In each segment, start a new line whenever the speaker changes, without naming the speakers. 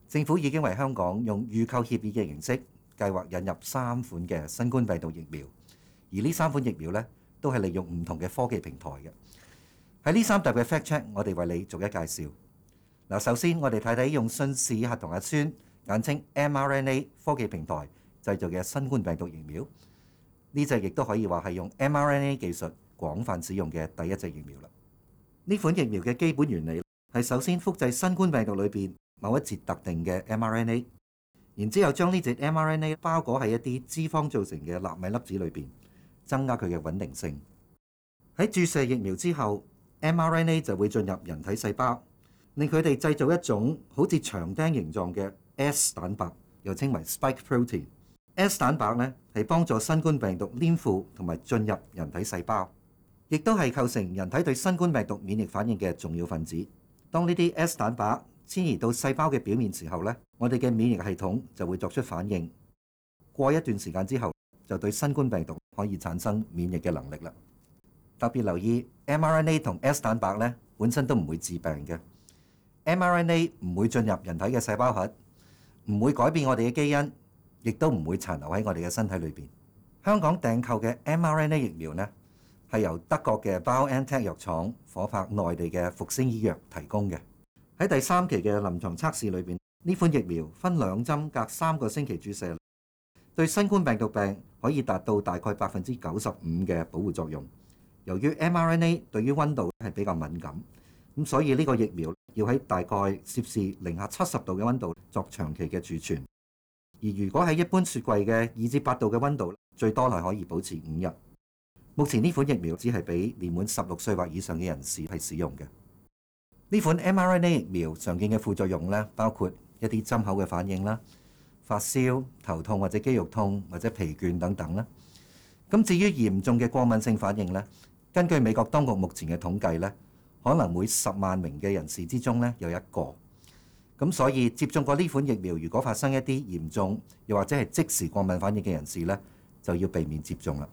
政府已經為香港用預購協議嘅形式計劃引入3款嘅新冠病毒疫苗，而呢3款疫苗呢，都係利用唔同嘅科技平台嘅。喺呢3集嘅 Fact Check， 我哋為你逐一介紹。嗱，首先我哋睇睇用信使核糖核酸簡稱 mRNA 科技平台製造嘅新冠病毒疫苗，呢隻亦都可以話係用 mRNA 技術廣泛使用嘅第一隻疫苗啦。呢款疫苗嘅基本原理係首先複製新冠病毒裏邊某一節特定嘅 mRNA， 然之後將呢節 mRNA 包裹喺一啲脂肪造成嘅納米粒子裏邊，增加佢嘅穩定性。喺注射疫苗之後， mRNA 就會進入人體細胞，令佢哋製造一種好似長釘形狀嘅 S 蛋白，又稱為 spike protein。S 蛋白呢係幫助新冠病毒黏附同埋進入人體細胞，亦都係構成人體對新冠病毒免疫反應嘅重要分子。當呢啲 S 蛋白遷移到細胞嘅表面時候呢，我哋嘅免疫系統就會作出反應，過一段時間之後就對新冠病毒可以產生免疫嘅能力啦。特別留意 mRNA 同 S 蛋白呢本身都唔會致病嘅。mRNA 唔會進入人體嘅細胞核，唔會改變我哋嘅基因，亦都唔會殘留喺我哋嘅身體裏邊。香港訂購嘅 mRNA 疫苗呢，係由德國嘅 BioNTech 藥廠夥拍內地嘅復星醫藥提供嘅。喺第3期嘅臨床測試裏邊，呢款疫苗分2針隔3個星期注射，對新冠病毒病可以達到大概95%嘅保護作用。由於 mRNA 對於溫度係比較敏感，咁所以呢個疫苗要喺大概攝氏零下70度嘅溫度作長期嘅儲存。而如果喺一般雪櫃嘅2至8度嘅溫度，最多係可以保持5日。目前呢款疫苗只係俾年滿16歲或以上嘅人士係使用嘅。呢款 mRNA 疫苗常見嘅副作用咧，包括一啲針口嘅反應啦、發燒、頭痛或者肌肉痛或者疲倦等等啦。咁至於嚴重嘅過敏性反應咧，根據美國當局目前嘅統計咧，可能每10萬名嘅人士之中咧有1個。咁所以接種過呢款疫苗，如果發生一啲嚴重又或者係即時過敏反應嘅人士咧，就要避免接種啦。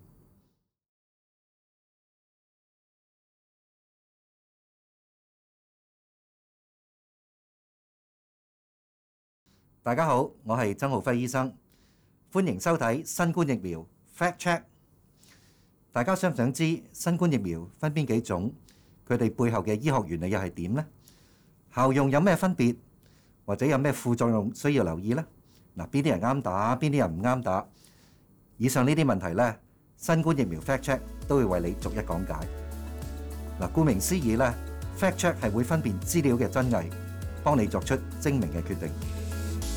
大家好，我係曾浩輝醫生，歡迎收睇新冠疫苗 Fact Check。大家想唔想知新冠疫苗分邊幾種？佢哋背後嘅醫學原理又係點呢？效用有咩分別？或者有咩副作用需要留意呢？嗱，邊啲人啱打，邊啲人唔啱打？以上呢啲問題呢，新冠疫苗 Fact Check 都會為你逐一講解。嗱，顧名思義呢，Fact Check 係會分辨資料嘅真偽，幫你作出精明嘅決定。